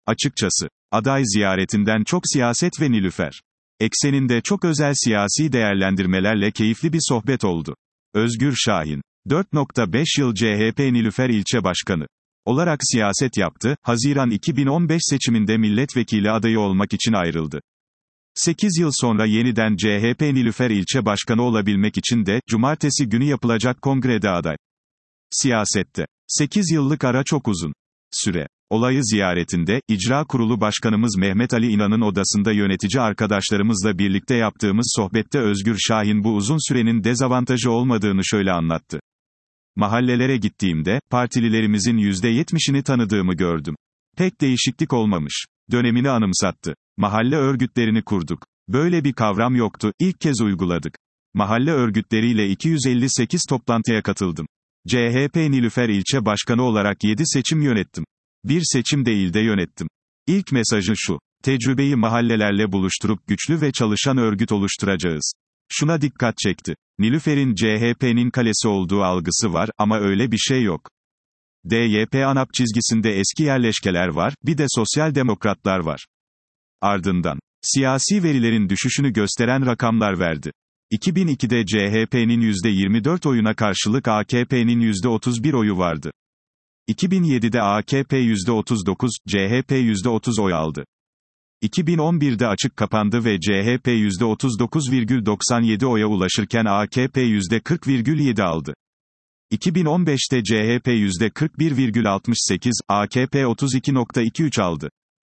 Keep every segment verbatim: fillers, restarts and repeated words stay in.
Açıkçası, aday ziyaretinden çok siyaset ve Nilüfer ekseninde çok özel siyasi değerlendirmelerle keyifli bir sohbet oldu. Özgür Şahin, dört nokta beş yıl C H P Nilüfer ilçe başkanı olarak siyaset yaptı, Haziran iki bin on beş seçiminde milletvekili adayı olmak için ayrıldı. sekiz yıl sonra yeniden C H P Nilüfer ilçe başkanı olabilmek için de, cumartesi günü yapılacak kongrede aday. Siyasette, sekiz yıllık ara çok uzun süre. Olayı ziyaretinde, İcra Kurulu Başkanımız Mehmet Ali İnan'ın odasında yönetici arkadaşlarımızla birlikte yaptığımız sohbette Özgür Şahin bu uzun sürenin dezavantajı olmadığını şöyle anlattı. Mahallelere gittiğimde, partililerimizin yüzde yetmişini tanıdığımı gördüm. Pek değişiklik olmamış. Dönemini anımsattı. Mahalle örgütlerini kurduk. Böyle bir kavram yoktu, ilk kez uyguladık. Mahalle örgütleriyle iki yüz elli sekiz toplantıya katıldım. C H P Nilüfer ilçe başkanı olarak yedi seçim yönettim. Bir seçim değil de yönettim. İlk mesajı şu: tecrübeyi mahallelerle buluşturup güçlü ve çalışan örgüt oluşturacağız. Şuna dikkat çekti. Nilüfer'in C H P'nin kalesi olduğu algısı var ama öyle bir şey yok. D Y P ANAP çizgisinde eski yerleşkeler var, bir de sosyal demokratlar var. Ardından, siyasi verilerin düşüşünü gösteren rakamlar verdi. iki bin ikide C H P'nin yüzde yirmi dört oyuna karşılık A K P'nin yüzde otuz bir oyu vardı. iki bin yedide A K P yüzde otuz dokuz, C H P yüzde otuz oy aldı. iki bin on birde açık kapandı ve C H P yüzde otuz dokuz virgül doksan yedi oya ulaşırken A K P yüzde kırk virgül yedi aldı. iki bin on beşte C H P yüzde kırk bir virgül altmış sekiz, A K P otuz iki virgül yirmi üç aldı.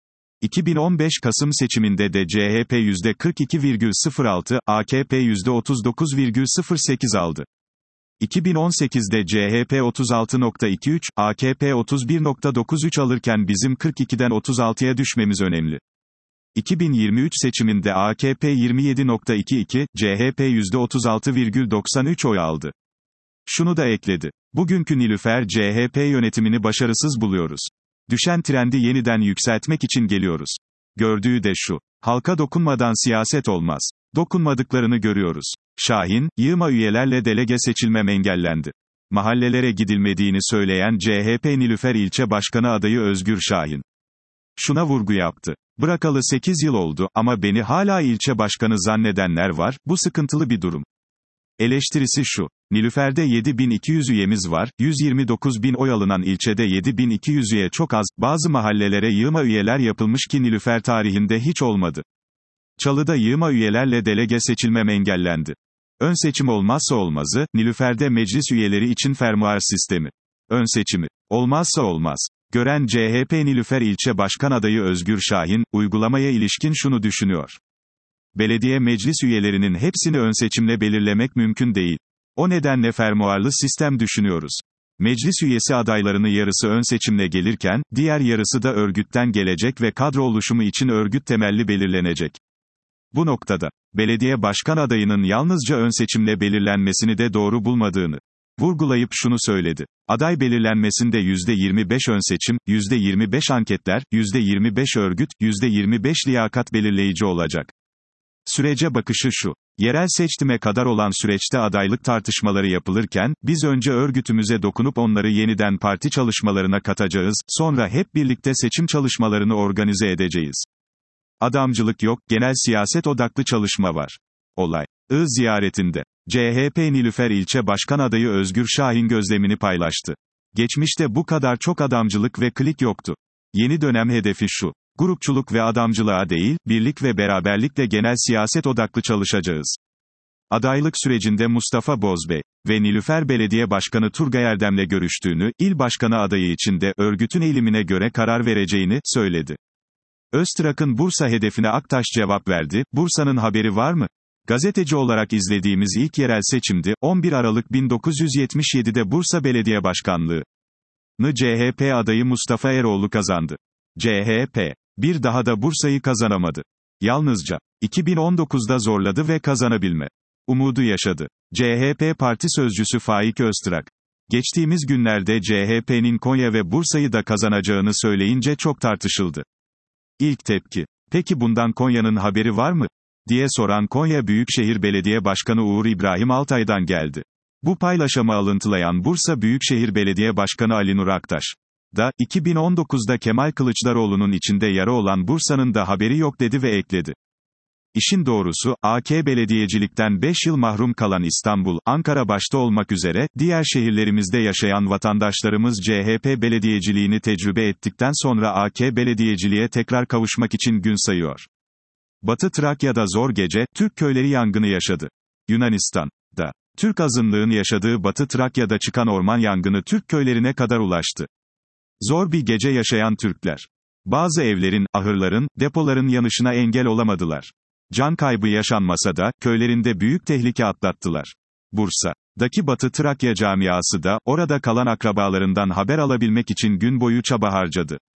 iki bin on beş Kasım seçiminde de C H P yüzde kırk iki virgül sıfır altı, A K P yüzde otuz dokuz virgül sıfır sekiz aldı. iki bin on sekizde C H P otuz altı virgül yirmi üç, A K P otuz bir virgül doksan üç alırken bizim kırk ikiden otuz altıya düşmemiz önemli. iki bin yirmi üç seçiminde A K P yirmi yedi virgül yirmi iki, C H P yüzde otuz altı virgül doksan üç oy aldı. Şunu da ekledi. Bugünkü Nilüfer C H P yönetimini başarısız buluyoruz. Düşen trendi yeniden yükseltmek için geliyoruz. Gördüğü de şu: halka dokunmadan siyaset olmaz. Dokunmadıklarını görüyoruz. Şahin, yığma üyelerle delege seçilmem engellendi. Mahallelere gidilmediğini söyleyen C H P Nilüfer ilçe başkanı adayı Özgür Şahin şuna vurgu yaptı. Bırakalı sekiz yıl oldu ama beni hala ilçe başkanı zannedenler var, bu sıkıntılı bir durum. Eleştirisi şu: Nilüfer'de yedi bin iki yüz üyemiz var, yüz yirmi dokuz bin oy alınan ilçede yedi bin iki yüz üye çok az, bazı mahallelere yığma üyeler yapılmış ki Nilüfer tarihinde hiç olmadı. Çalı'da yığma üyelerle delege seçilmem engellendi. Ön seçim olmazsa olmazı, Nilüfer'de meclis üyeleri için fermuar sistemi. Ön seçimi olmazsa olmaz gören C H P Nilüfer ilçe başkan adayı Özgür Şahin, uygulamaya ilişkin şunu düşünüyor. Belediye meclis üyelerinin hepsini ön seçimle belirlemek mümkün değil. O nedenle fermuarlı sistem düşünüyoruz. Meclis üyesi adaylarını yarısı ön seçimle gelirken, diğer yarısı da örgütten gelecek ve kadro oluşumu için örgüt temelli belirlenecek. Bu noktada, belediye başkan adayının yalnızca ön seçimle belirlenmesini de doğru bulmadığını vurgulayıp şunu söyledi. Aday belirlenmesinde yüzde yirmi beş ön seçim, yüzde yirmi beş anketler, yüzde yirmi beş örgüt, yüzde yirmi beş liyakat belirleyici olacak. Sürece bakışı şu: yerel seçime kadar olan süreçte adaylık tartışmaları yapılırken, biz önce örgütümüze dokunup onları yeniden parti çalışmalarına katacağız, sonra hep birlikte seçim çalışmalarını organize edeceğiz. Adamcılık yok, genel siyaset odaklı çalışma var. Olay I ziyaretinde C H P Nilüfer ilçe başkan adayı Özgür Şahin gözlemini paylaştı. Geçmişte bu kadar çok adamcılık ve klik yoktu. Yeni dönem hedefi şu: grupçuluk ve adamcılığa değil, birlik ve beraberlikle genel siyaset odaklı çalışacağız. Adaylık sürecinde Mustafa Bozbey ve Nilüfer Belediye Başkanı Turgay Erdem'le görüştüğünü, il başkanı adayı için de örgütün eğilimine göre karar vereceğini söyledi. Öztrak'ın Bursa hedefine Aktaş cevap verdi. Bursa'nın haberi var mı? Gazeteci olarak izlediğimiz ilk yerel seçimdi. on bir Aralık bin dokuz yüz yetmiş yedide Bursa Belediye Başkanlığı'nı C H P adayı Mustafa Eroğlu kazandı. C H P bir daha da Bursa'yı kazanamadı. Yalnızca iki bin on dokuzda zorladı ve kazanabilme umudu yaşadı. C H P Parti Sözcüsü Faik Öztrak, geçtiğimiz günlerde C H P'nin Konya ve Bursa'yı da kazanacağını söyleyince çok tartışıldı. İlk tepki: peki bundan Konya'nın haberi var mı? diye soran Konya Büyükşehir Belediye Başkanı Uğur İbrahim Altay'dan geldi. Bu paylaşımı alıntılayan Bursa Büyükşehir Belediye Başkanı Ali Nur Aktaş, da, iki bin on dokuzda Kemal Kılıçdaroğlu'nun içinde yara olan Bursa'nın da haberi yok dedi ve ekledi. İşin doğrusu, A K belediyecilikten beş yıl mahrum kalan İstanbul, Ankara başta olmak üzere, diğer şehirlerimizde yaşayan vatandaşlarımız C H P belediyeciliğini tecrübe ettikten sonra A K belediyeciliğe tekrar kavuşmak için gün sayıyor. Batı Trakya'da zor gece, Türk köyleri yangını yaşadı. Yunanistan'da, Türk azınlığın yaşadığı Batı Trakya'da çıkan orman yangını Türk köylerine kadar ulaştı. Zor bir gece yaşayan Türkler. Bazı evlerin, ahırların, depoların yanışına engel olamadılar. Can kaybı yaşanmasa da, köylerinde büyük tehlike atlattılar. Bursa'daki Batı Trakya camiası da, orada kalan akrabalarından haber alabilmek için gün boyu çaba harcadı.